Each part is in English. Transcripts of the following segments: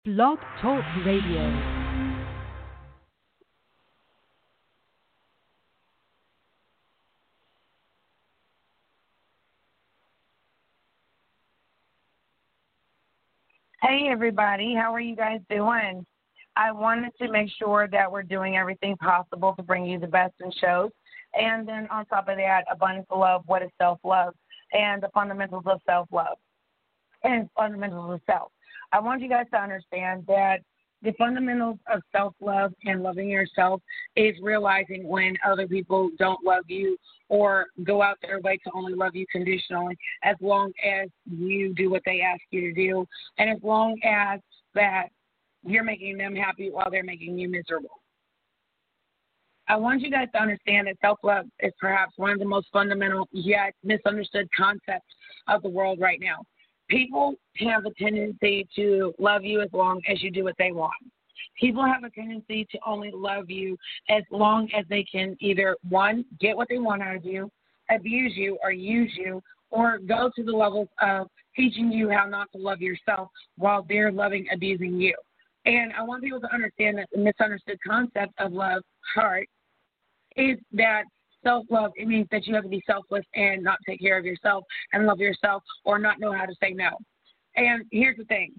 Blog Talk Radio. Hey everybody, how are you guys doing? I wanted to make sure that we're doing everything possible to bring you the best in shows. And then on top of that, abundance of love, what is self-love, and the fundamentals of self-love and fundamentals of self. I want you guys to understand that the fundamentals of self-love and loving yourself is realizing when other people don't love you or go out their way to only love you conditionally, as long as you do what they ask you to do, and as long as that you're making them happy while they're making you miserable. I want you guys to understand that self-love is perhaps one of the most fundamental yet misunderstood concepts of the world right now. People have a tendency to love you as long as you do what they want. People have a tendency to only love you as long as they can either, one, get what they want out of you, abuse you or use you, or go to the levels of teaching you how not to love yourself while they're loving, abusing you. And I want people to understand that the misunderstood concept of love, heart, is that self-love, it means that you have to be selfless and not take care of yourself and love yourself or not know how to say no. And here's the thing.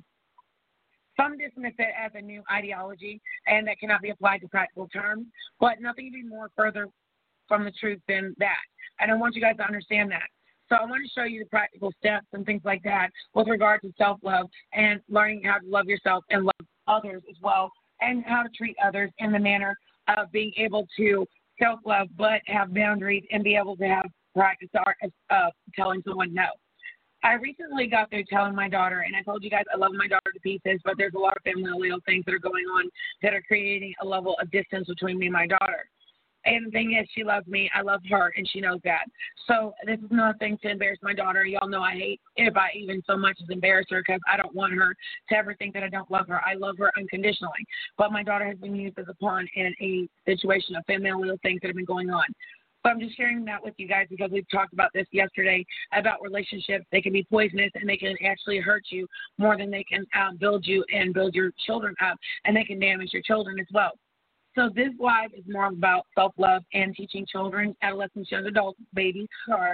Some dismiss it as a new ideology and that cannot be applied to practical terms, but nothing can be more further from the truth than that. And I want you guys to understand that. So I want to show you the practical steps and things like that with regard to self-love and learning how to love yourself and love others as well, and how to treat others in the manner of being able to self-love but have boundaries and be able to have practice of telling someone no. I recently got through telling my daughter, and I told you guys I love my daughter to pieces, but there's a lot of familial things that are going on that are creating a level of distance between me and my daughter. And the thing is, she loves me, I love her, and she knows that. So this is not a thing to embarrass my daughter. Y'all know I hate if I even so much as embarrass her, because I don't want her to ever think that I don't love her. I love her unconditionally. But my daughter has been used as a pawn in a situation of familial things that have been going on. So I'm just sharing that with you guys because we've talked about this yesterday about relationships. They can be poisonous and they can actually hurt you more than they can build you and build your children up, and they can damage your children as well. So this live is more about self-love and teaching children, adolescents, young adults, babies,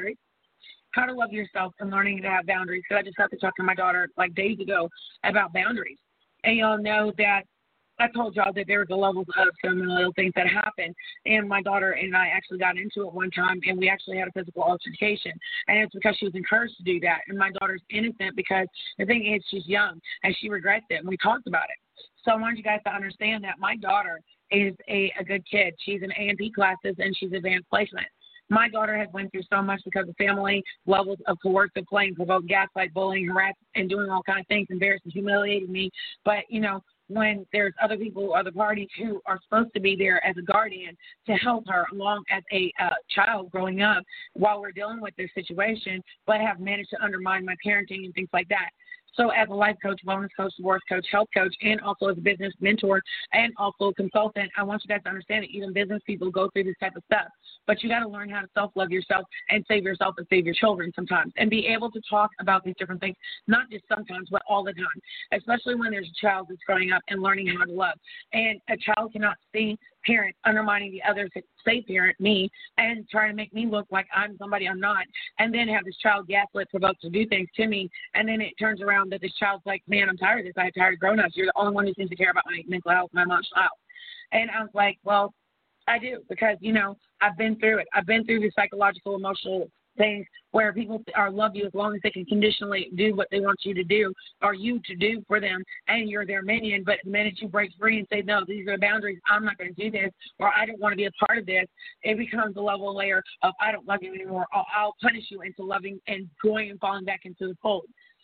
how to love yourself and learning to have boundaries. So I just got to talk to my daughter like days ago about boundaries. And y'all know that I told y'all that there was a levels of some little things that happened, and my daughter and I actually got into it one time, and we actually had a physical altercation, and it's because she was encouraged to do that. And my daughter's innocent because the thing is she's young, and she regrets it, and we talked about it. So I wanted you guys to understand that my daughter is a good kid. She's in A&P classes, and she's advanced placement. My daughter has went through so much because of family levels of coercive playing, provoked gaslight, bullying, harass, and doing all kinds of things, embarrassing, humiliating me. But, you know, when there's other people, other parties who are supposed to be there as a guardian to help her along as a child growing up while we're dealing with this situation, but have managed to undermine my parenting and things like that. So as a life coach, wellness coach, divorce coach, health coach, and also as a business mentor and also consultant, I want you guys to understand that even business people go through this type of stuff. But you got to learn how to self-love yourself and save yourself and save your children sometimes, and be able to talk about these different things, not just sometimes, but all the time, especially when there's a child that's growing up and learning how to love. And a child cannot see parent undermining the other say parent, me, and trying to make me look like I'm somebody I'm not, and then have this child gaslit, provoked to do things to me, and then it turns around that this child's like, man, I'm tired of this. I'm tired of grown-ups. You're the only one who seems to care about my mental health, my emotional health. And I was like, well, I do, because, you know, I've been through it. I've been through the psychological, emotional things where people are love you as long as they can conditionally do what they want you to do or you to do for them, and you're their minion. But the minute you break free and say, no, these are the boundaries, I'm not going to do this, or I don't want to be a part of this, it becomes a level layer of I don't love you anymore, or I'll punish you into loving and going and falling back into the fold.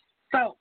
So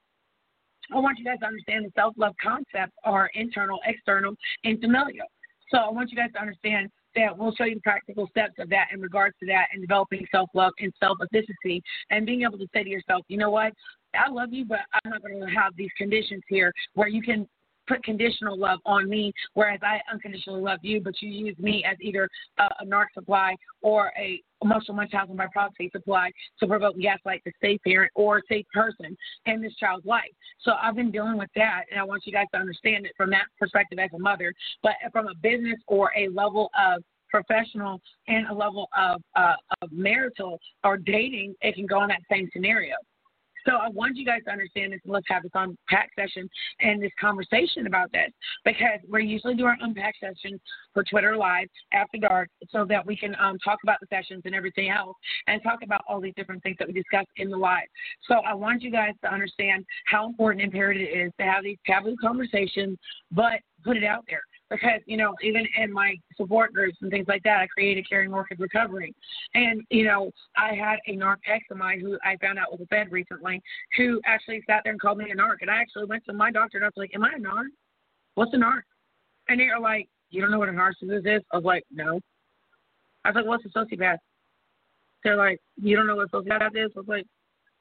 I want you guys to understand the self-love concepts are internal, external, and familial. So I want you guys to understand that we'll show you the practical steps of that in regards to that and developing self-love and self-efficacy and being able to say to yourself, you know what, I love you, but I'm not going to have these conditions here where you can put conditional love on me, whereas I unconditionally love you, but you use me as either a narc supply or a emotional Munchausen by proxy supply to provoke and gaslight the safe parent or safe person in this child's life. So I've been dealing with that, and I want you guys to understand it from that perspective as a mother, but from a business or a level of professional and a level of marital or dating, it can go in that same scenario. So I want you guys to understand this, and let's have this unpack session and this conversation about this, because we usually do our unpack sessions for Twitter Live after dark so that we can talk about the sessions and everything else and talk about all these different things that we discuss in the live. So I want you guys to understand how important and imperative it is to have these taboo conversations, but put it out there. Because, you know, even in my support groups and things like that, I created Caring Orchid Recovery. And, you know, I had a narc ex of mine who I found out was a Fed recently who actually sat there and called me a narc. And I actually went to my doctor and I was like, am I a narc? What's a narc? And they were like, you don't know what a narcissist is? I was like, no. I was like, what's a sociopath? They're like, you don't know what a sociopath is? I was like,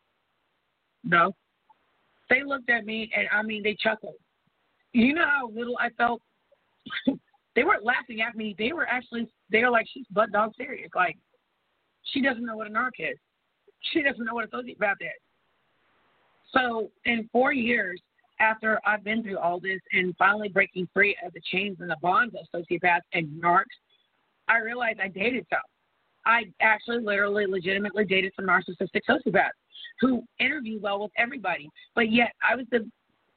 no. They looked at me and, I mean, they chuckled. You know how little I felt? They weren't laughing at me. They were like, she's butt dog serious. Like, she doesn't know what a narc is. She doesn't know what a sociopath is. So in 4 years after I've been through all this and finally breaking free of the chains and the bonds of sociopaths and narcs, I realized I dated some. I actually literally legitimately dated some narcissistic sociopaths who interview well with everybody, but yet I was the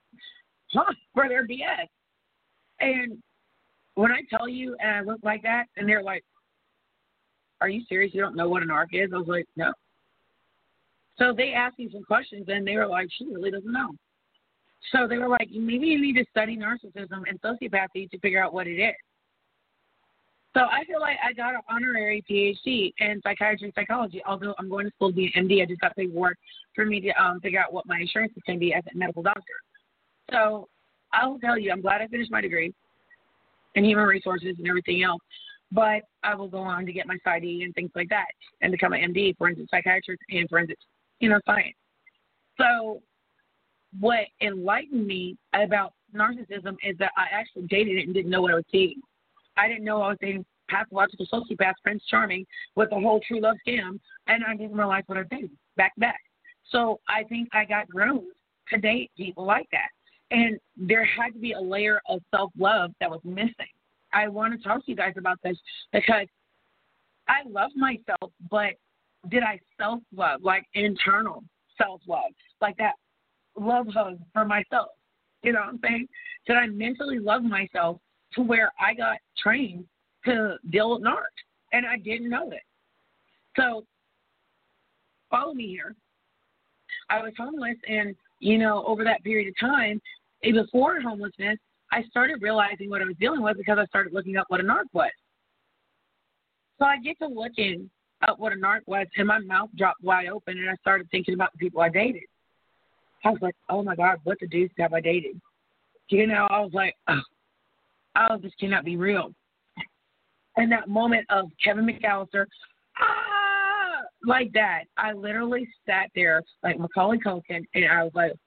for their BS. And when I tell you and I look like that, and they're like, are you serious? You don't know what an narc is? I was like, no. So they asked me some questions, and they were like, she really doesn't know. So they were like, maybe you need to study narcissism and sociopathy to figure out what it is. So I feel like I got an honorary PhD in psychiatry and psychology, although I'm going to school to be an MD. I just got paperwork for me to figure out what my insurance is going to be as a medical doctor. So I will tell you, I'm glad I finished my degree in human resources and everything else, but I will go on to get my PsyD and things like that and become an MD, forensic psychiatrist, and forensic, science. So what enlightened me about narcissism is that I actually dated it and didn't know what I was dating. I didn't know I was dating pathological sociopath, Prince Charming, with the whole true love scam, and I didn't realize what I was dating back. So I think I got groomed to date people like that. And there had to be a layer of self-love that was missing. I want to talk to you guys about this because I love myself, but did I self-love, like internal self-love, like that love hug for myself? You know what I'm saying? Did I mentally love myself to where I got trained to deal with narcs, and I didn't know it? So follow me here. I was homeless, and over that period of time, before homelessness, I started realizing what I was dealing with because I started looking up what a narc was. So I get to looking up what a narc was, and my mouth dropped wide open, and I started thinking about the people I dated. I was like, oh, my God, what the deuce have I dated? I was like, oh, this cannot be real. And that moment of Kevin McAllister, like that, I literally sat there like Macaulay Culkin, and I was like,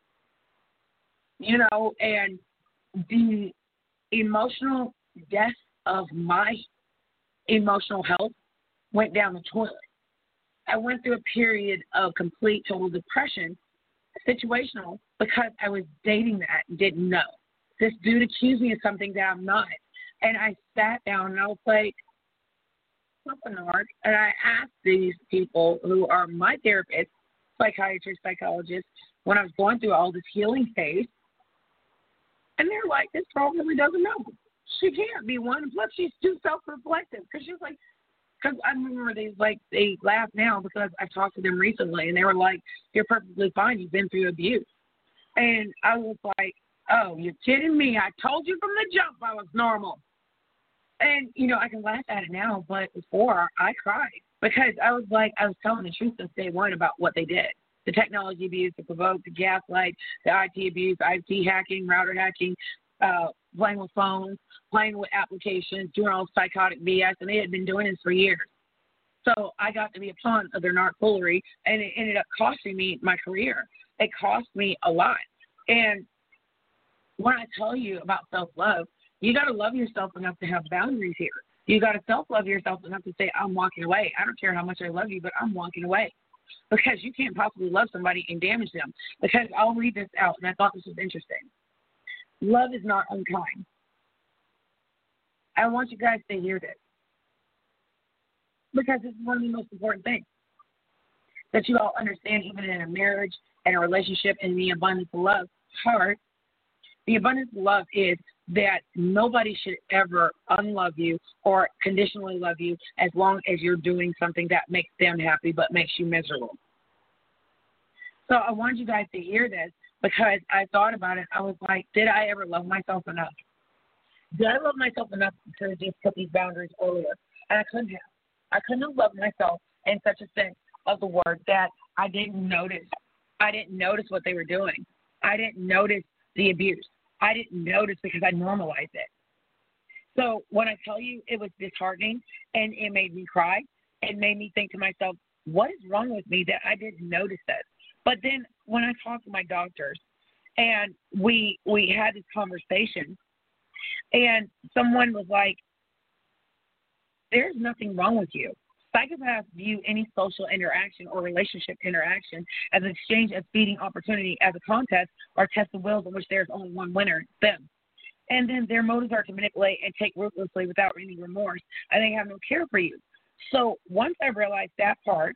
and the emotional death of my emotional health went down the toilet. I went through a period of complete total depression, situational, because I was dating that and didn't know. This dude accused me of something that I'm not. And I sat down and I was like, what's a narc? And I asked these people who are my therapists, psychiatrists, psychologists, when I was going through all this healing phase, and they're like, this girl really doesn't know. She can't be one. Plus, she's too self-reflective. Because she was like, because I remember they laugh now because I've talked to them recently, and they were like, you're perfectly fine. You've been through abuse. And I was like, oh, you're kidding me. I told you from the jump I was normal. And, I can laugh at it now, but before I cried because I was telling the truth since day one about what they did. The technology abuse, the provoke, the gaslight, the IT abuse, IT hacking, router hacking, playing with phones, playing with applications, doing all psychotic BS, and they had been doing this for years. So I got to be a pawn of their narc foolery, and it ended up costing me my career. It cost me a lot. And when I tell you about self-love, you got to love yourself enough to have boundaries here. You got to self-love yourself enough to say, I'm walking away. I don't care how much I love you, but I'm walking away. Because you can't possibly love somebody and damage them. Because I'll read this out, and I thought this was interesting. Love is not unkind. I want you guys to hear this. Because this is one of the most important things that you all understand, even in a marriage and a relationship and the abundance of love part. The abundance of love is that nobody should ever unlove you or conditionally love you as long as you're doing something that makes them happy but makes you miserable. So I want you guys to hear this because I thought about it. I was like, did I ever love myself enough? Did I love myself enough to just put these boundaries earlier? And I couldn't have. I couldn't have loved myself in such a sense of the word that I didn't notice. I didn't notice what they were doing. I didn't notice the abuse. I didn't notice because I normalized it. So when I tell you it was disheartening and it made me cry, it made me think to myself, what is wrong with me that I didn't notice this? But then when I talked to my doctors and we had this conversation and someone was like, there's nothing wrong with you. Psychopaths view any social interaction or relationship interaction as an exchange of feeding opportunity as a contest or test of wills in which there's only one winner, them. And then their motives are to manipulate and take ruthlessly without any remorse, and they have no care for you. So once I realized that part,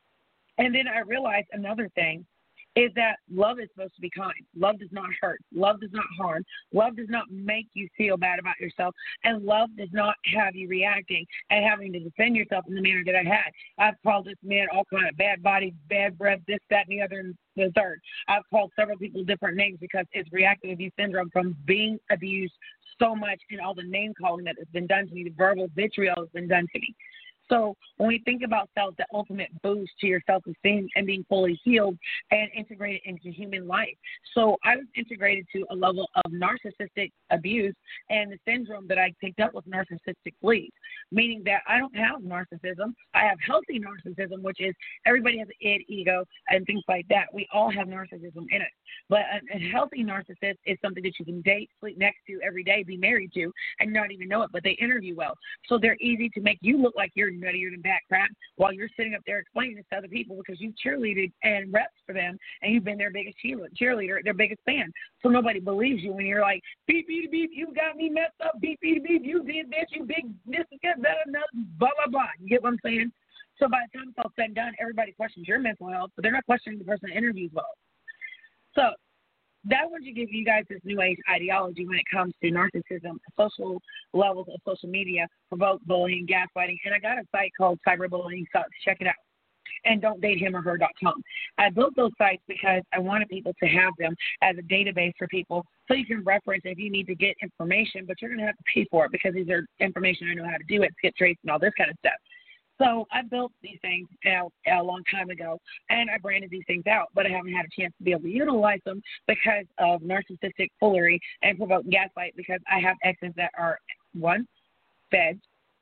and then I realized another thing, is that love is supposed to be kind. Love does not hurt. Love does not harm. Love does not make you feel bad about yourself. And love does not have you reacting and having to defend yourself in the manner that I had. I've called this man all kind of bad body, bad breath, this, that, and the other, and the third. I've called several people different names because it's reactive abuse syndrome from being abused so much and all the name calling that has been done to me, the verbal vitriol has been done to me. So when we think about self, the ultimate boost to your self-esteem and being fully healed and integrated into human life. So I was integrated to a level of narcissistic abuse and the syndrome that I picked up with narcissistic fleas, meaning that I don't have narcissism. I have healthy narcissism, which is everybody has an id, ego, and things like that. We all have narcissism in it. But a healthy narcissist is something that you can date, sleep next to every day, be married to, and not even know it, but they interview well. So they're easy to make you look like you're nuttier than bat crap while you're sitting up there explaining this to other people because you cheerleaded and reps for them and you've been their biggest cheerleader, their biggest fan. So nobody believes you when you're like, beep, beep, beep, you got me messed up, beep, beep, beep, you did this, you big, this, that, blah, blah, blah. You get what I'm saying? So by the time it's all said and done, everybody questions your mental health, but they're not questioning the person that interviews well. So that would give you guys this new age ideology when it comes to narcissism, social levels of social media, provoke bullying, gaslighting. And I got a site called Cyberbullying Sucks. Check it out. And don'tdatehimorher.com. I built those sites because I wanted people to have them as a database for people so you can reference if you need to get information, but you're going to have to pay for it because these are information I know how to do it, skip trace and all this kind of stuff. So I built these things out a long time ago, and I branded these things out, but I haven't had a chance to be able to utilize them because of narcissistic foolery and provoke gaslight because I have exes that are, one, feds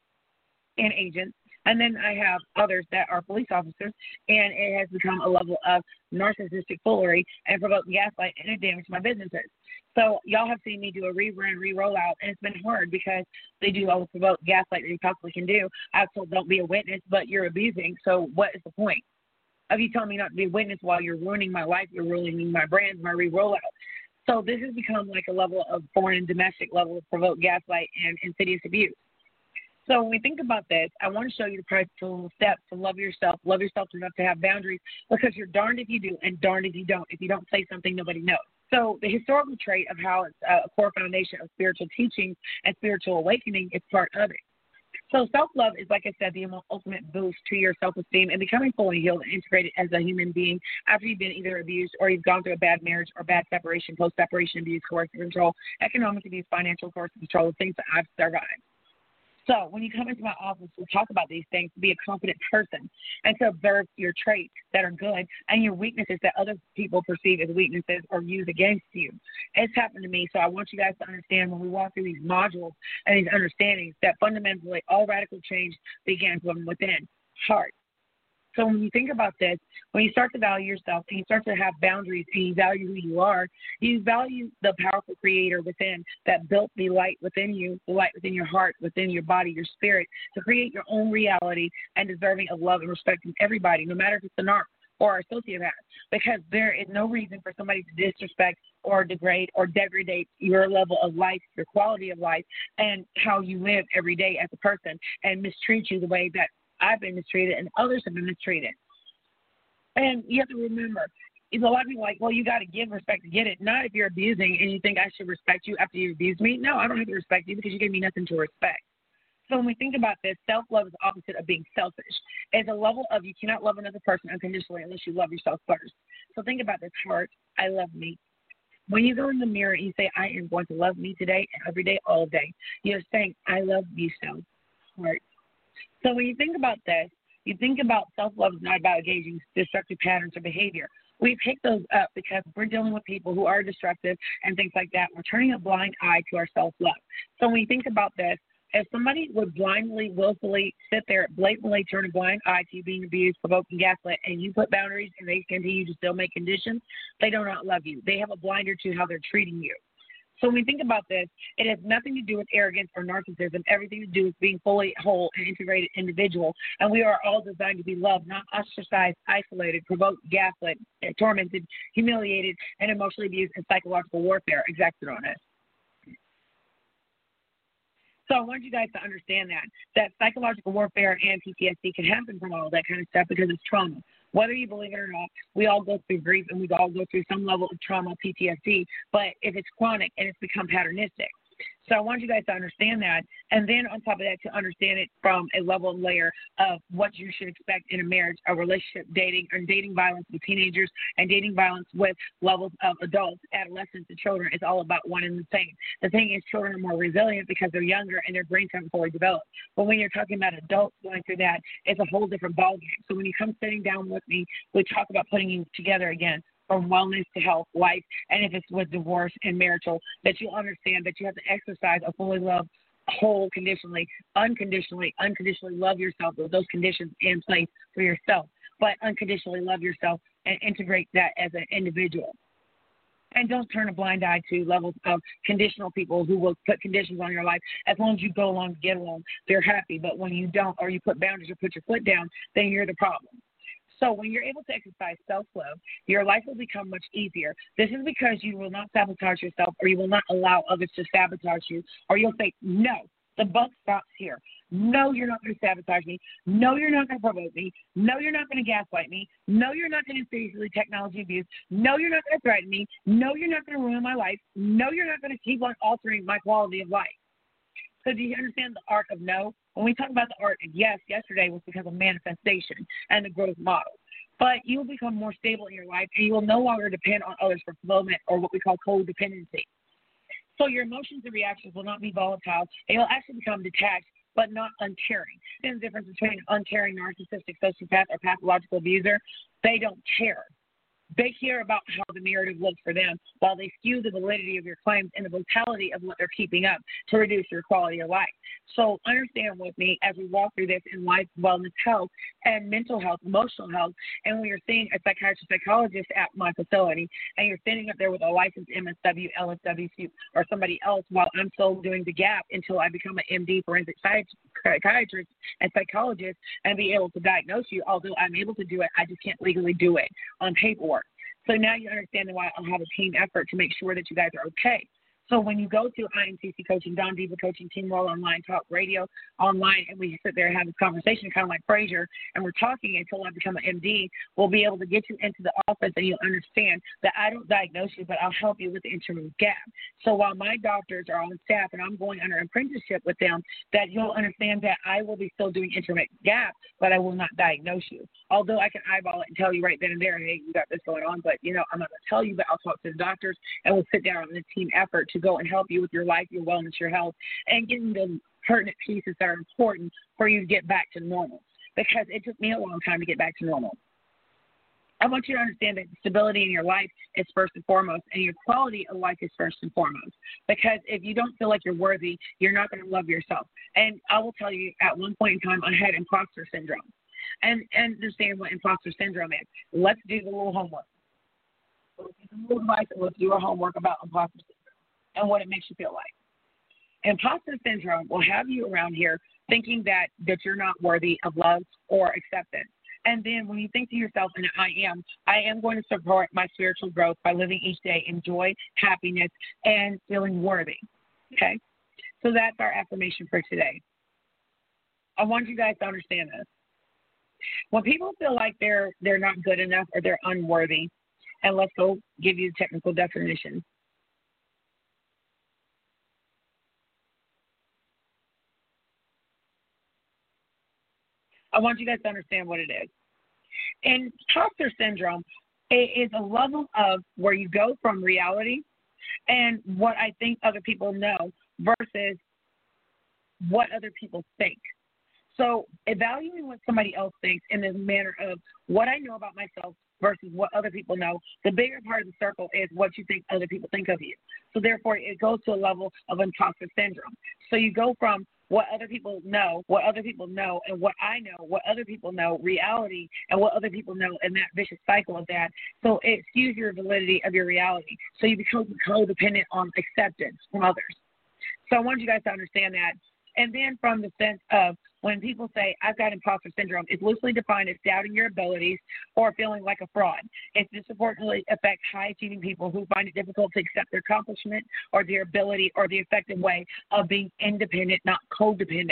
and agents, and then I have others that are police officers, and it has become a level of narcissistic foolery and provoke gaslight, and it damaged my businesses. So y'all have seen me do a rebrand, re-rollout, and it's been hard because they do all the provoke gaslight that you possibly can do. I was told don't be a witness, but you're abusing. So what is the point of you telling me not to be a witness while you're ruining my life, you're ruining my brands, my re-rollout? So this has become like a level of foreign and domestic level of provoke gaslight and insidious abuse. So when we think about this, I want to show you the practical steps to love yourself enough to have boundaries because you're darned if you do and darned if you don't. If you don't say something, nobody knows. So the historical trait of how it's a core foundation of spiritual teachings and spiritual awakening is part of it. So self-love is, like I said, the ultimate boost to your self-esteem and becoming fully healed and integrated as a human being after you've been either abused or you've gone through a bad marriage or bad separation, post-separation abuse, coercive control, economic abuse, financial coercive control, the things that I've survived. So when you come into my office, we talk about these things to be a confident person and to observe your traits that are good and your weaknesses that other people perceive as weaknesses or use against you. It's happened to me, so I want you guys to understand when we walk through these modules and these understandings that fundamentally all radical change begins from within, heart. So when you think about this, when you start to value yourself and you start to have boundaries and you value who you are, you value the powerful creator within that built the light within you, the light within your heart, within your body, your spirit, to create your own reality and deserving of love and respect from everybody, no matter if it's a narc or a sociopath, because there is no reason for somebody to disrespect or degrade or degrade your level of life, your quality of life, and how you live every day as a person and mistreat you the way that I've been mistreated and others have been mistreated. And you have to remember, a lot of people are like, well, you got to give respect to get it. Not if you're abusing and you think I should respect you after you abuse me. No, I don't have to respect you because you gave me nothing to respect. So when we think about this, self-love is the opposite of being selfish. It's a level of you cannot love another person unconditionally unless you love yourself first. So think about this, heart, I love me. When you go in the mirror and you say, I am going to love me today and every day, all day, you're saying, I love you so, heart. So when you think about this, you think about self-love is not about engaging destructive patterns of behavior. We pick those up because we're dealing with people who are destructive and things like that. We're turning a blind eye to our self-love. So when you think about this, if somebody would blindly, willfully sit there, blatantly turn a blind eye to you being abused, provoked, and gaslit, and you put boundaries and they continue to still make conditions, they do not love you. They have a blinder to how they're treating you. So when we think about this, it has nothing to do with arrogance or narcissism, everything to do with being fully whole and integrated individual. And we are all designed to be loved, not ostracized, isolated, provoked, gaslit, tormented, humiliated, and emotionally abused and psychological warfare exacted on us. So I want you guys to understand that psychological warfare and PTSD can happen from all that kind of stuff because it's trauma. Whether you believe it or not, we all go through grief and we all go through some level of trauma, PTSD, but if it's chronic and it's become patternistic. So I want you guys to understand that, and then on top of that, to understand it from a level and layer of what you should expect in a marriage, a relationship, dating, and dating violence with teenagers and dating violence with levels of adults, adolescents, and children. It's all about one and the same. The thing is, children are more resilient because they're younger and their brains haven't fully developed. But when you're talking about adults going through that, it's a whole different ballgame. So when you come sitting down with me, we talk about putting you together again, from wellness to health, life, and if it's with divorce and marital, that you'll understand that you have to exercise a fully love, whole, unconditionally love yourself with those conditions in place for yourself, but unconditionally love yourself and integrate that as an individual. And don't turn a blind eye to levels of conditional people who will put conditions on your life. As long as you go along to get along, they're happy. But when you don't, or you put boundaries or put your foot down, then you're the problem. So when you're able to exercise self-love, your life will become much easier. This is because you will not sabotage yourself, or you will not allow others to sabotage you, or you'll say, no, the buck stops here. No, you're not going to sabotage me. No, you're not going to provoke me. No, you're not going to gaslight me. No, you're not going to seriously technology abuse. No, you're not going to threaten me. No, you're not going to ruin my life. No, you're not going to keep on altering my quality of life. So do you understand the art of no? When we talk about the art of yes, yesterday was because of manifestation and the growth model. But you will become more stable in your life, and you will no longer depend on others for fulfillment, or what we call codependency. So your emotions and reactions will not be volatile. They will actually become detached, but not uncaring. There's a difference between an uncaring narcissistic sociopath or pathological abuser. They don't care. They care about how the narrative looks for them, while they skew the validity of your claims and the brutality of what they're keeping up to reduce your quality of life. So understand with me as we walk through this in life, wellness, health, and mental health, emotional health. And when you're seeing a psychologist at my facility, and you're sitting up there with a licensed MSW, LSW, or somebody else, while I'm still doing the gap until I become an MD, forensic psychiatrist, and psychologist, and be able to diagnose you, although I'm able to do it, I just can't legally do it on paperwork. So now you understand why I'll have a team effort to make sure that you guys are okay. So when you go to IMCC Coaching, Don Diva Coaching, Team World Online, Talk Radio Online, and we sit there and have this conversation kind of like Frasier, and we're talking until I become an MD, we'll be able to get you into the office and you'll understand that I don't diagnose you, but I'll help you with the interim gap. So while my doctors are on staff and I'm going under apprenticeship with them, that you'll understand that I will be still doing interim gap, but I will not diagnose you. Although I can eyeball it and tell you right then and there, hey, you got this going on, but, I'm not going to tell you, but I'll talk to the doctors, and we'll sit down on the team effort to go and help you with your life, your wellness, your health, and getting the pertinent pieces that are important for you to get back to normal, because it took me a long time to get back to normal. I want you to understand that stability in your life is first and foremost, and your quality of life is first and foremost. Because if you don't feel like you're worthy, you're not going to love yourself. And I will tell you, at one point in time, I had imposter syndrome. and understand what imposter syndrome is. Let's do the little homework. Let's get the little advice and let's do our homework about imposter syndrome and what it makes you feel like. Imposter syndrome will have you around here thinking that you're not worthy of love or acceptance. And then when you think to yourself, and I am going to support my spiritual growth by living each day in joy, happiness, and feeling worthy. Okay? So that's our affirmation for today. I want you guys to understand this. When people feel like they're not good enough or they're unworthy, and let's go give you the technical definition. I want you guys to understand what it is. Imposter syndrome is a level of where you go from reality and what I think other people know versus what other people think. So evaluating what somebody else thinks in the manner of what I know about myself versus what other people know, the bigger part of the circle is what you think other people think of you. So therefore, it goes to a level of imposter syndrome. So you go from what other people know, and what I know, what other people know, reality, and what other people know, and that vicious cycle of that. So it skews your validity of your reality. So you become codependent on acceptance from others. So I want you guys to understand that. And then from the sense of when people say, I've got imposter syndrome, it's loosely defined as doubting your abilities or feeling like a fraud. It disproportionately affects high-achieving people who find it difficult to accept their accomplishment or their ability or the effective way of being independent, not codependent.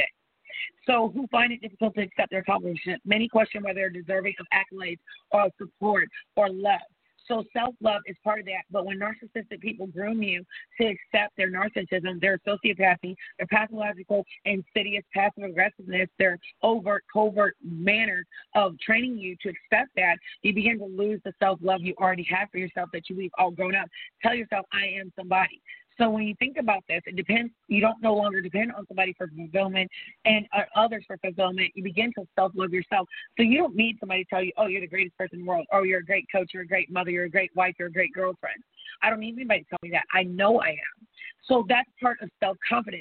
So who find it difficult to accept their accomplishment. Many question whether they're deserving of accolades or support or love. So self-love is part of that. But when narcissistic people groom you to accept their narcissism, their sociopathy, their pathological, insidious, passive-aggressiveness, their overt, covert manner of training you to accept that, you begin to lose the self-love you already have for yourself that you've all grown up. Tell yourself, I am somebody. So when you think about this, it depends. You don't no longer depend on somebody for fulfillment and others for fulfillment. You begin to self-love yourself. So you don't need somebody to tell you, oh, you're the greatest person in the world. Oh, you're a great coach. You're a great mother. You're a great wife. You're a great girlfriend. I don't need anybody to tell me that. I know I am. So that's part of self-confidence.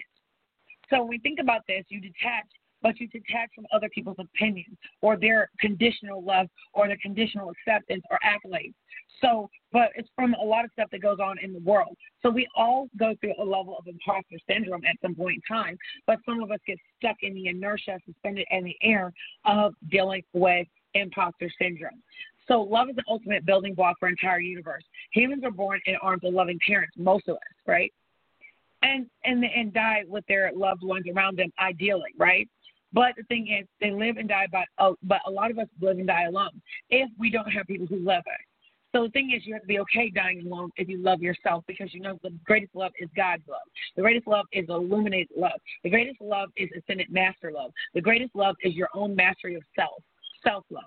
So when we think about this, you detach, but you detach from other people's opinions or their conditional love or their conditional acceptance or accolades. So, but it's from a lot of stuff that goes on in the world. So we all go through a level of imposter syndrome at some point in time, but some of us get stuck in the inertia, suspended in the air of dealing with imposter syndrome. So love is the ultimate building block for our entire universe. Humans are born in arms of loving parents, most of us, right? And die with their loved ones around them, ideally, right? But the thing is, they live and die but a lot of us live and die alone if we don't have people who love us. So the thing is, you have to be okay dying alone if you love yourself, because you know the greatest love is God's love. The greatest love is illuminated love. The greatest love is ascended master love. The greatest love is your own mastery of self-love.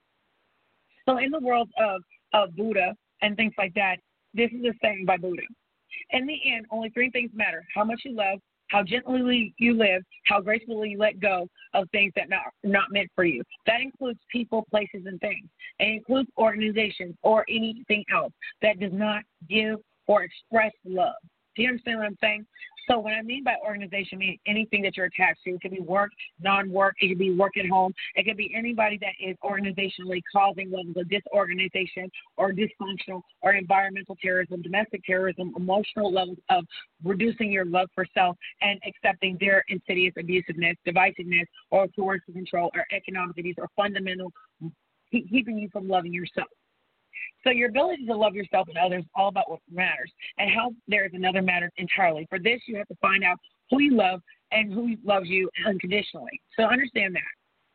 So in the world of Buddha and things like that, this is a saying by Buddha. In the end, only three things matter: how much you love, how gently you live, how gracefully you let go of things that are not meant for you. That includes people, places, and things. It includes organizations or anything else that does not give or express love. Do you understand what I'm saying? So what I mean by organization means anything that you're attached to. It could be work, non-work. It could be work at home. It could be anybody that is organizationally causing levels of disorganization or dysfunctional or environmental terrorism, domestic terrorism, emotional levels of reducing your love for self and accepting their insidious abusiveness, divisiveness, or coercive control, or economic abuse, or fundamental keeping you from loving yourself. So your ability to love yourself and others is all about what matters, and how there is another matter entirely. For this, you have to find out who you love and who loves you unconditionally. So understand that.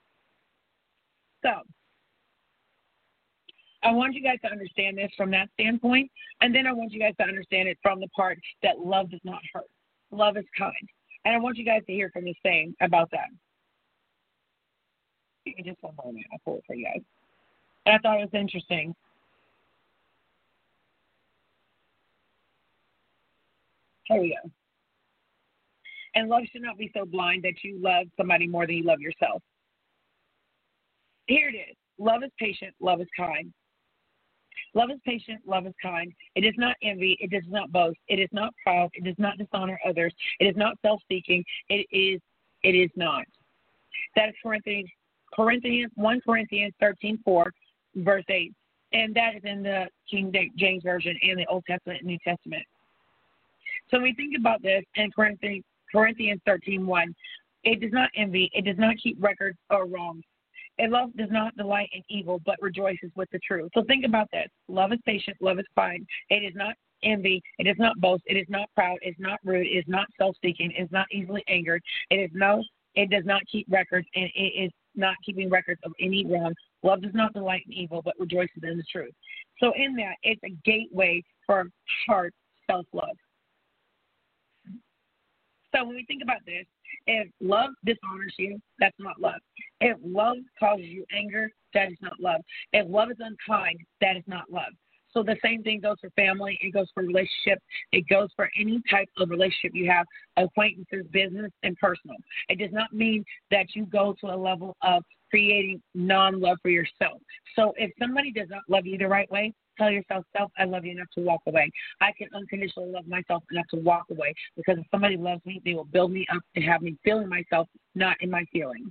So I want you guys to understand this from that standpoint, and then I want you guys to understand it from the part that love does not hurt. Love is kind. And I want you guys to hear from the saying about that. Give me just one moment. I'll pull it for you guys. And I thought it was interesting. Here we go. And love should not be so blind that you love somebody more than you love yourself. Here it is. Love is patient. Love is kind. Love is patient. Love is kind. It is not envy. It does not boast. It is not proud. It does not dishonor others. It is not self-seeking. It is not. That is 1 Corinthians 13:4, verse 8. And that is in the King James Version and the Old Testament and New Testament. So when we think about this in Corinthians 13:1, it does not envy, it does not keep records of wrongs. And love does not delight in evil, but rejoices with the truth. So think about this. Love is patient, love is kind. It is not envy, it is not boast, it is not proud, it is not rude, it is not self-seeking, it is not easily angered, it does not keep records, and it is not keeping records of any wrong. Love does not delight in evil, but rejoices in the truth. So in that, it's a gateway for heart self-love. So when we think about this, if love dishonors you, that's not love. If love causes you anger, that is not love. If love is unkind, that is not love. So the same thing goes for family. It goes for relationships. It goes for any type of relationship you have, acquaintances, business, and personal. It does not mean that you go to a level of creating non-love for yourself. So if somebody does not love you the right way, tell yourself, I love you enough to walk away. I can unconditionally love myself enough to walk away, because if somebody loves me, they will build me up to have me feeling myself, not in my feelings.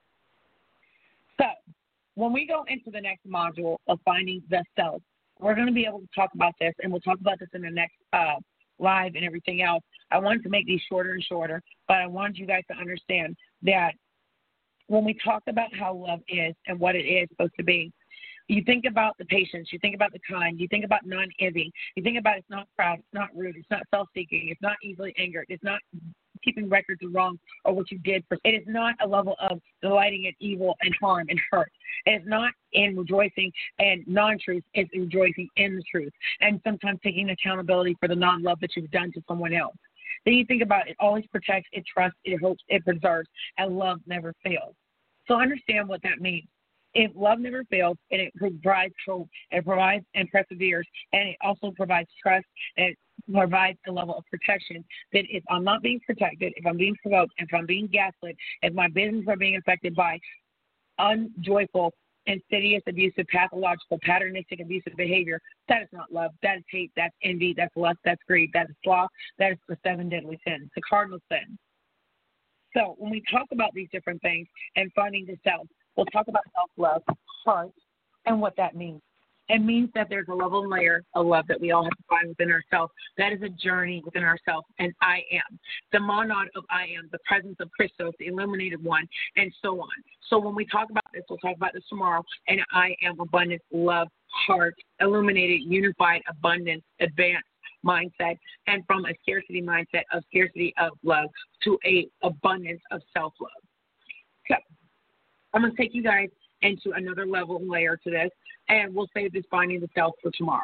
So when we go into the next module of finding the self, we're going to be able to talk about this, and we'll talk about this in the next live and everything else. I wanted to make these shorter and shorter, but I wanted you guys to understand that when we talk about how love is and what it is supposed to be, you think about the patience, you think about the kind, you think about non-envy, you think about it's not proud, it's not rude, it's not self-seeking, it's not easily angered, it's not keeping records of wrong or what you did. It is not a level of delighting in evil and harm and hurt. It is not in rejoicing and non-truth. It's rejoicing in the truth, and sometimes taking accountability for the non-love that you've done to someone else. Then you think about it always protects, it trusts, it hopes, it preserves, and love never fails. So understand what that means. If love never fails, and it provides hope, it provides and perseveres, and it also provides trust, and it provides a level of protection, then if I'm not being protected, if I'm being provoked, if I'm being gaslit, if my business are being affected by unjoyful, insidious, abusive, pathological, patternistic, abusive behavior, that is not love. That is hate. That's envy. That's lust. That's greed. That is sloth. That is the 7 deadly sins, the cardinal sin. So when we talk about these different things and finding the self, we'll talk about self-love, heart, and what that means. It means that there's a level and layer of love that we all have to find within ourselves. That is a journey within ourselves, and I am. The monad of I am, the presence of Christos, the illuminated one, and so on. So when we talk about this, we'll talk about this tomorrow, and I am abundance, love, heart, illuminated, unified, abundance, advanced mindset, and from a scarcity mindset of scarcity of love to a abundance of self-love. So I'm going to take you guys into another level and layer to this, and we'll save this finding the self for tomorrow.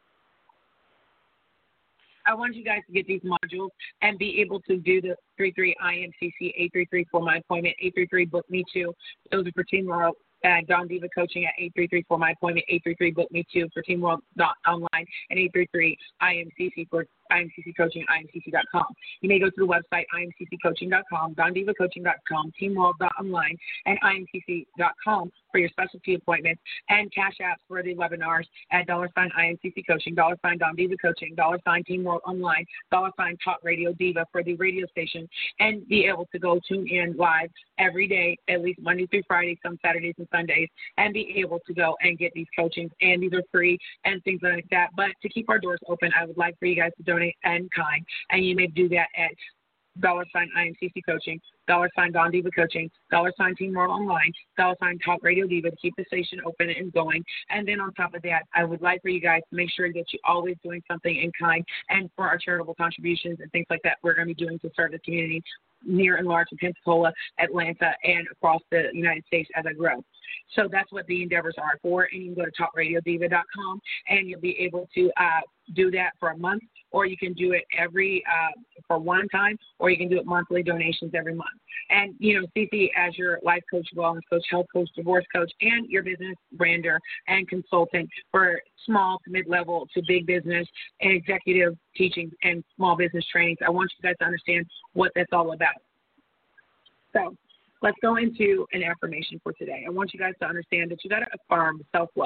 I want you guys to get these modules and be able to do the 33 IMCC 833 for my appointment, 833 book me too. Those are for Team World. Dawn Diva Coaching at 833 for my appointment, 833 book me too for Team World online, and 833 IMCC for IMCC Coaching at IMCC.com. You may go to the website IMCCcoaching.com, DawnDivaCoaching.com, TeamWorld.online, and IMCC.com for your specialty appointments, and cash apps for the webinars at $IMCC Coaching, Dawn Diva Coaching, Team World Online, Talk Radio Diva for the radio station, and be able to go tune in live every day, at least Monday through Friday, some Saturdays and Sundays, and be able to go and get these coachings. And these are free and things like that. But to keep our doors open, I would like for you guys to donate in kind, and you may do that at $IMCC Coaching, Dawn Diva Coaching, Team World Online, Talk Radio Diva to keep the station open and going. And then on top of that, I would like for you guys to make sure that you're always doing something in kind, and for our charitable contributions and things like that we're going to be doing to serve the community near and large in Pensacola, Atlanta, and across the United States as I grow. So that's what the endeavors are for. And you can go to talkradiodiva.com, and you'll be able to do that for a month, or you can do it for one time, or you can do it monthly donations every month. And, CC as your life coach, wellness coach, health coach, divorce coach, and your business brander and consultant for small to mid-level to big business and executive teachings and small business trainings. I want you guys to understand what that's all about. So let's go into an affirmation for today. I want you guys to understand that you got to affirm self-love.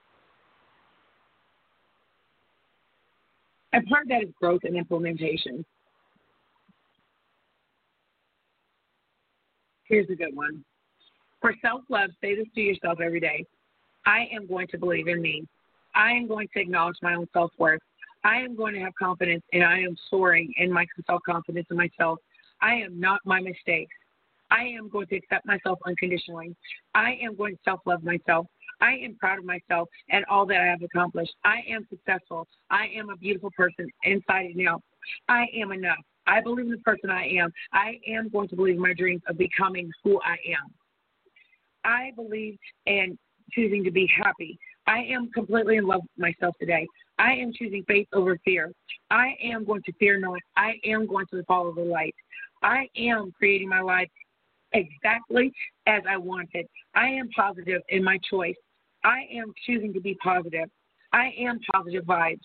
And part of that is growth and implementation. Here's a good one. For self-love, say this to yourself every day. I am going to believe in me. I am going to acknowledge my own self-worth. I am going to have confidence, and I am soaring in my self-confidence in myself. I am not my mistakes. I am going to accept myself unconditionally. I am going to self-love myself. I am proud of myself and all that I have accomplished. I am successful. I am a beautiful person inside and out. I am enough. I believe in the person I am. I am going to believe in my dreams of becoming who I am. I believe in choosing to be happy. I am completely in love with myself today. I am choosing faith over fear. I am going to fear not. I am going to follow the light. I am creating my life exactly as I want it. I am positive in my choice. I am choosing to be positive. I am positive vibes.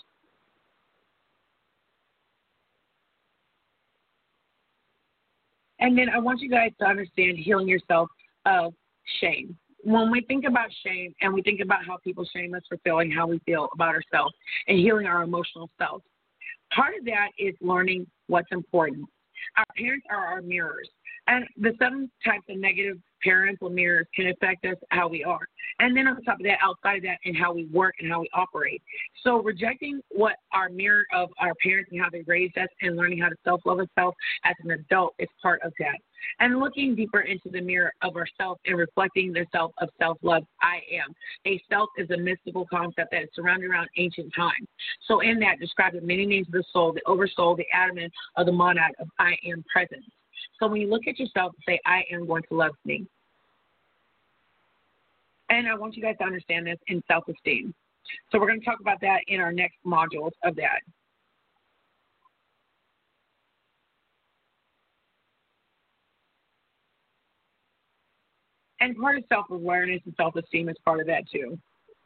And then I want you guys to understand healing yourself of shame. When we think about shame and we think about how people shame us for feeling how we feel about ourselves and healing our emotional self, part of that is learning what's important. Our parents are our mirrors. And the 7 types of negative parental mirrors can affect us how we are. And then on top of that, outside of that, in how we work and how we operate. So rejecting what our mirror of our parents and how they raised us and learning how to self-love ourselves as an adult is part of that. And looking deeper into the mirror of ourselves and reflecting the self of self-love, I am. A self is a mystical concept that is surrounded around ancient times. So in that, described in many names of the soul, the oversoul, the adamant, of the monad of I am present. So when you look at yourself and say, I am going to love me. And I want you guys to understand this in self-esteem. So we're going to talk about that in our next modules of that. And part of self-awareness and self-esteem is part of that too.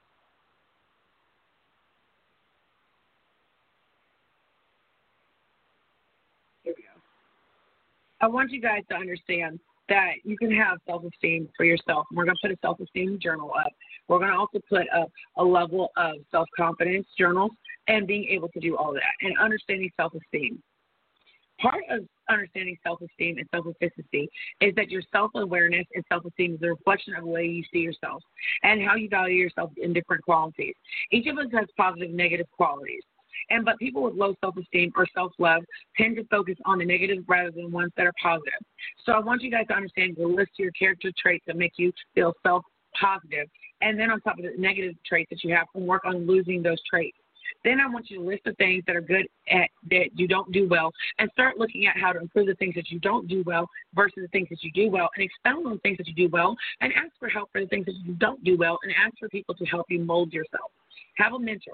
Here we go. I want you guys to understand that you can have self-esteem for yourself. We're going to put a self-esteem journal up. We're going to also put up a level of self-confidence journals and being able to do all that and understanding self-esteem. Part of understanding self-esteem and self-efficacy is that your self-awareness and self-esteem is a reflection of the way you see yourself and how you value yourself in different qualities. Each of us has positive and negative qualities. But people with low self-esteem or self-love tend to focus on the negative rather than ones that are positive. So I want you guys to understand the list of your character traits that make you feel self-positive, and then on top of the negative traits that you have, and work on losing those traits. Then I want you to list the things that are good at that you don't do well and start looking at how to improve the things that you don't do well versus the things that you do well, and expound on the things that you do well and ask for help for the things that you don't do well and ask for people to help you mold yourself. Have a mentor.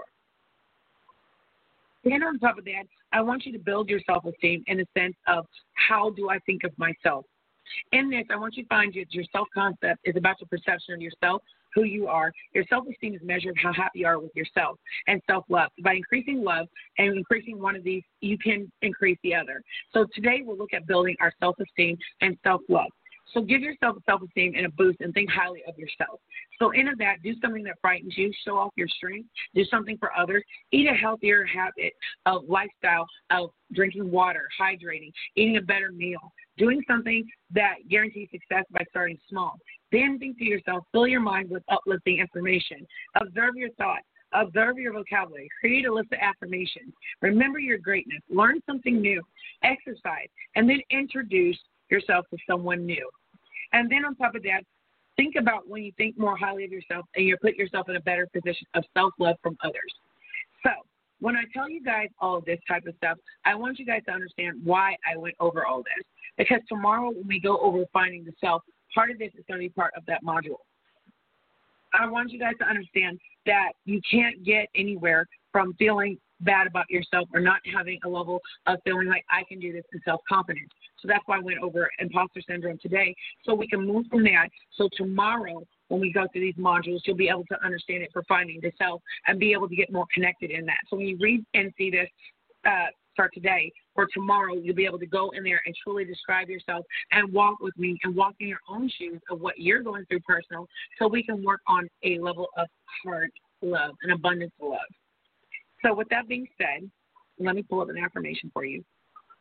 And on top of that, I want you to build your self-esteem in the sense of how do I think of myself. In this, I want you to find that your self-concept is about your perception of yourself, who you are. Your self-esteem is measured how happy you are with yourself, and self-love. By increasing love and increasing one of these, you can increase the other. So today we'll look at building our self-esteem and self-love. So give yourself self-esteem and a boost and think highly of yourself. So in that, do something that frightens you, show off your strength, do something for others, eat a healthier habit of lifestyle of drinking water, hydrating, eating a better meal, doing something that guarantees success by starting small. Then think to yourself, fill your mind with uplifting information. Observe your thoughts. Observe your vocabulary. Create a list of affirmations. Remember your greatness. Learn something new. Exercise. And then introduce yourself to someone new. And then on top of that, think about when you think more highly of yourself and you put yourself in a better position of self-love from others. So when I tell you guys all of this type of stuff, I want you guys to understand why I went over all this. Because tomorrow when we go over finding the self, part of this is going to be part of that module. I want you guys to understand that you can't get anywhere from feeling bad about yourself or not having a level of feeling like I can do this and self-confidence. So that's why I went over imposter syndrome today, so we can move from that. So tomorrow, when we go through these modules, you'll be able to understand it for finding the self and be able to get more connected in that. So when you read and see this, start today or tomorrow, you'll be able to go in there and truly describe yourself and walk with me and walk in your own shoes of what you're going through personal, so we can work on a level of heart love and abundance of love. So with that being said, let me pull up an affirmation for you.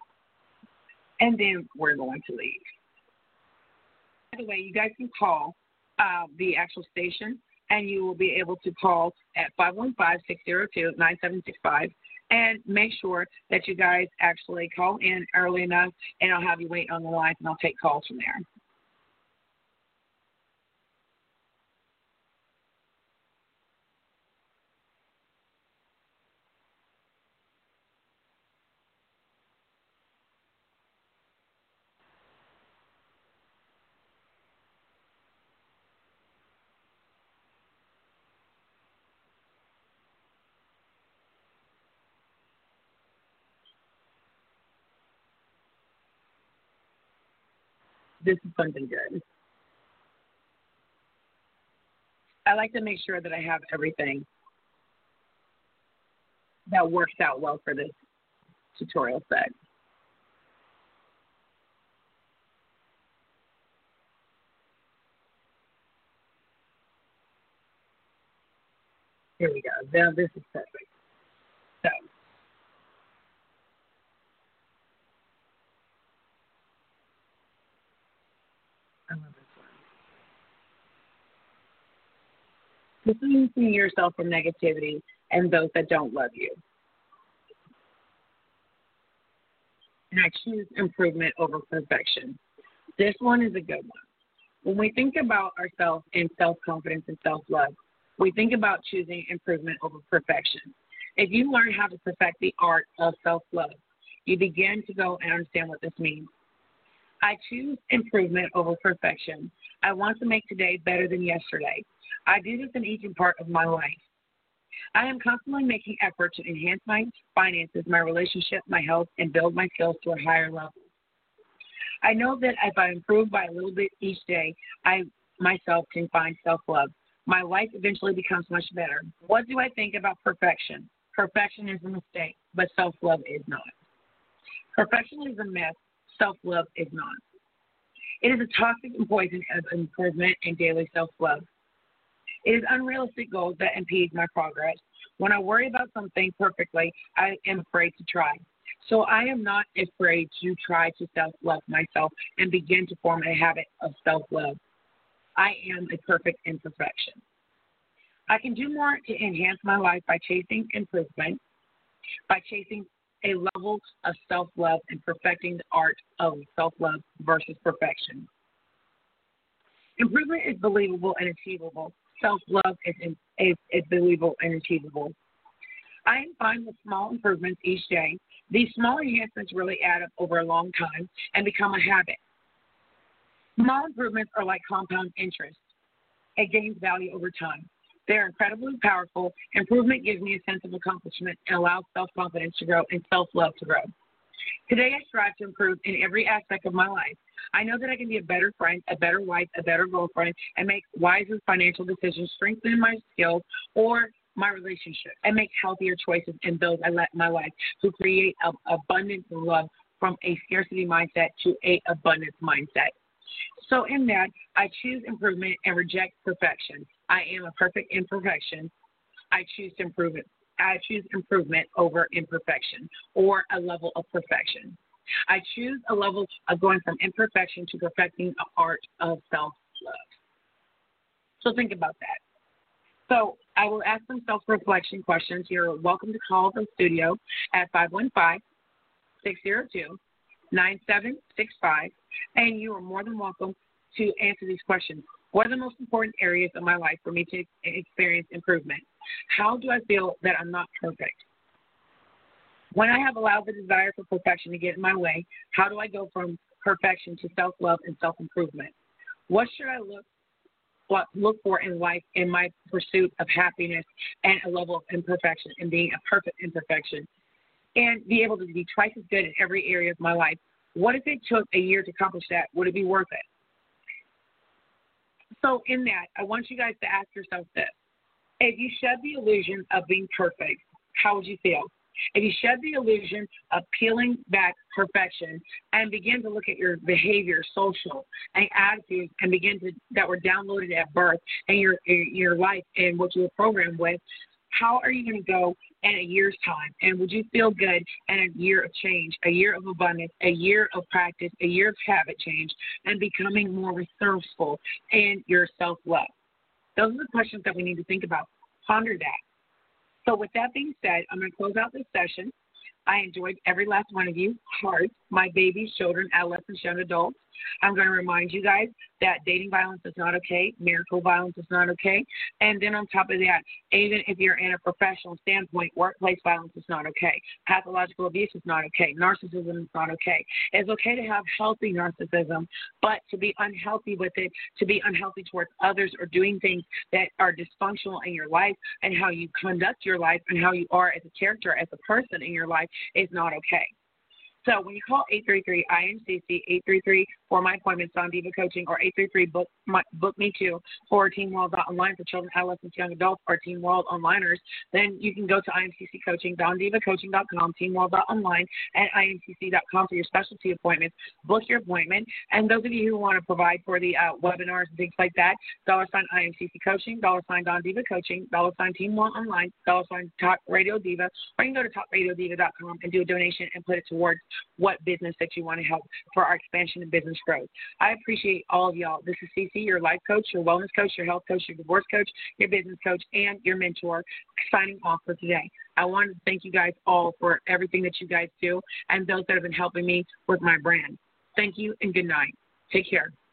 And then we're going to leave. By the way, you guys can call the actual station, and you will be able to call at 515-602-9765 and make sure that you guys actually call in early enough, and I'll have you wait on the line, and I'll take calls from there. This is something good. I like to make sure that I have everything that works out well for this tutorial set. Here we go. Now this is perfect. So I love this one. Distancing yourself from negativity and those that don't love you. And I choose improvement over perfection. This one is a good one. When we think about ourselves in self-confidence and self-love, we think about choosing improvement over perfection. If you learn how to perfect the art of self-love, you begin to go and understand what this means. I choose improvement over perfection. I want to make today better than yesterday. I do this in each part of my life. I am constantly making effort to enhance my finances, my relationship, my health, and build my skills to a higher level. I know that if I improve by a little bit each day, I myself can find self-love. My life eventually becomes much better. What do I think about perfection? Perfection is a mistake, but self-love is not. Perfection is a myth. Self-love is not. It is a toxic poison of improvement and daily self-love. It is unrealistic goals that impede my progress. When I worry about something perfectly, I am afraid to try. So I am not afraid to try to self-love myself and begin to form a habit of self-love. I am a perfect imperfection. I can do more to enhance my life by chasing improvement, by chasing a level of self-love and perfecting the art of self-love versus perfection. Improvement is believable and achievable. Self-love is believable and achievable. I am fine with small improvements each day. These small enhancements really add up over a long time and become a habit. Small improvements are like compound interest. It gains value over time. They're incredibly powerful. Improvement gives me a sense of accomplishment and allows self-confidence to grow and self-love to grow. Today, I strive to improve in every aspect of my life. I know that I can be a better friend, a better wife, a better girlfriend, and make wiser financial decisions, strengthen my skills or my relationship, and make healthier choices in those I let in my life to create abundance and love from a scarcity mindset to a abundance mindset. So in that, I choose improvement and reject perfection. I am a perfect imperfection. I choose improvement. I choose improvement over imperfection or a level of perfection. I choose a level of going from imperfection to perfecting the art of self-love. So think about that. So I will ask some self-reflection questions. You're welcome to call the studio at 515-602-9765, and you are more than welcome to answer these questions. What are the most important areas of my life for me to experience improvement? How do I feel that I'm not perfect? When I have allowed the desire for perfection to get in my way, how do I go from perfection to self-love and self-improvement? What should I look for in life in my pursuit of happiness and a level of imperfection and being a perfect imperfection and be able to be twice as good in every area of my life? What if it took a year to accomplish that? Would it be worth it? So in that, I want you guys to ask yourself this. If you shed the illusion of being perfect, how would you feel? If you shed the illusion of peeling back perfection and begin to look at your behavior, social, and attitudes, and begin to that were downloaded at birth and your life and what you were programmed with, how are you going to go in a year's time? And would you feel good in a year of change, a year of abundance, a year of practice, a year of habit change, and becoming more resourceful in your self-love? Those are the questions that we need to think about. Ponder that. So with that being said, I'm going to close out this session. I enjoyed every last one of you, hearts, my babies, children, adolescents, young adults. I'm going to remind you guys that dating violence is not okay, marital violence is not okay, and then on top of that, even if you're in a professional standpoint, workplace violence is not okay, pathological abuse is not okay, narcissism is not okay. It's okay to have healthy narcissism, but to be unhealthy with it, to be unhealthy towards others or doing things that are dysfunctional in your life and how you conduct your life and how you are as a character, as a person in your life is not okay. So when you call 833-IMCC, 833 for my appointments on Diva Coaching, or 833 book me too for Teen World Online for children, adolescents, young adults, or Teen World Onliners, then you can go to IMCC Coaching, DonDivaCoaching.com, Teen World Online, and IMCC.com for your specialty appointments. Book your appointment. And those of you who want to provide for the webinars and things like that, $ IMCC Coaching, $ Don Diva Coaching, $ Teen World Online, $ Talk Radio Diva, or you can go to TalkRadioDiva.com and do a donation and put it towards what business that you want to help for our expansion and business growth. I appreciate all of y'all. This is Cece, your life coach, your wellness coach, your health coach, your divorce coach, your business coach, and your mentor, signing off for today. I wanted to thank you guys all for everything that you guys do and those that have been helping me with my brand. Thank you and good night. Take care.